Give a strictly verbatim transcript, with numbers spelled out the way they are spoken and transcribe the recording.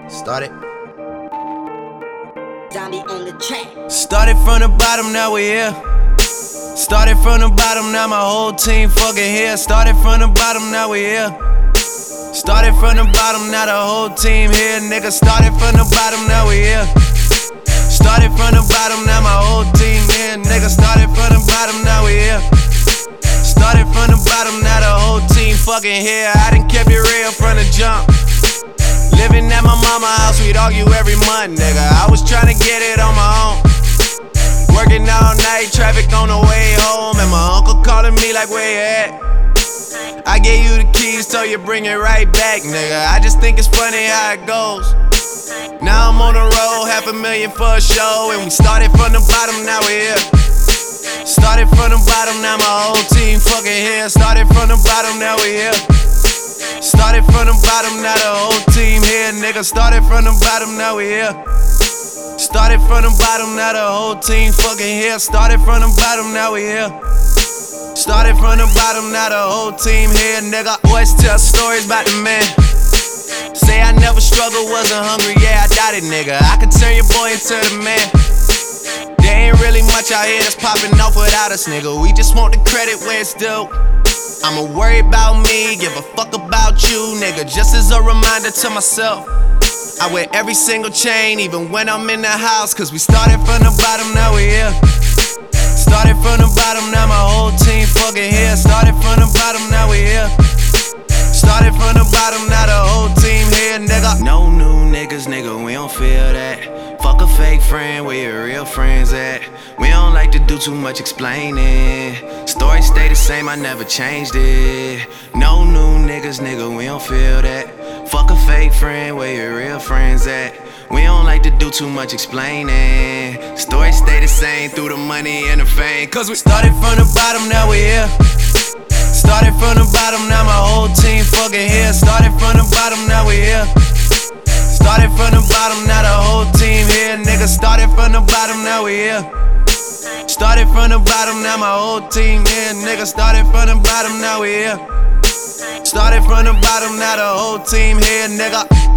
Started. Zombie on the track. Started from the bottom, now we here. Started from the bottom, now my whole team fucking here. Started from the bottom, now we here. Started from the bottom, now the whole team here. Nigga, started from the bottom, now we here. Started from the bottom, now my whole team here. Nigga, started from the bottom, now we here. Started from the bottom, now the whole team fucking here. I done kept it real from the jump. Living at my mama's house, we'd argue every month, nigga. I was tryna get it on my own. Working all night, traffic on the way home, and my uncle calling me like, where you at? I gave you the keys, so you bring it right back, nigga. I just think it's funny how it goes. Now I'm on the road, half a million for a show, and we started from the bottom, now we here. Started from the bottom, now my whole team fucking here. Started from the bottom, now we here. Started from the bottom, now the whole team here, nigga. Started from the bottom, now we here. Started from the bottom, now the whole team fucking here. Started from the bottom, now we here. Started from the bottom, now the whole team here, nigga. Always tell stories about the man. Say I never struggled, wasn't hungry, yeah, I doubt it, nigga. I could turn your boy into the man. There ain't really much out here that's popping off without us, nigga. We just want the credit where it's due. I'ma worry about me, give a fuck about you, nigga. Just as a reminder to myself, I wear every single chain, even when I'm in the house. Cause we started from the bottom, now we here. Started from the bottom, now my whole team fucking here. Started from the bottom, now we here. Started from the bottom, now the whole team here, nigga. No new niggas, nigga, we don't feel that. Fuck a fake friend, where your real friends at? We don't like to do too much explaining. Story stay the same, I never changed it. No new niggas, nigga, we don't feel that. Fuck a fake friend, where your real friends at? We don't like to do too much explaining. Story stay the same through the money and the fame. Cause we started from the bottom, now we here. Started from the bottom, now my whole team fucking here. Started from the bottom, now we here. Started from the bottom, now the whole team here, nigga. Started from the bottom, now we here. Started from the bottom, now my whole team here, nigga. Started from the bottom, now we here. Started from the bottom, now the whole team here, nigga.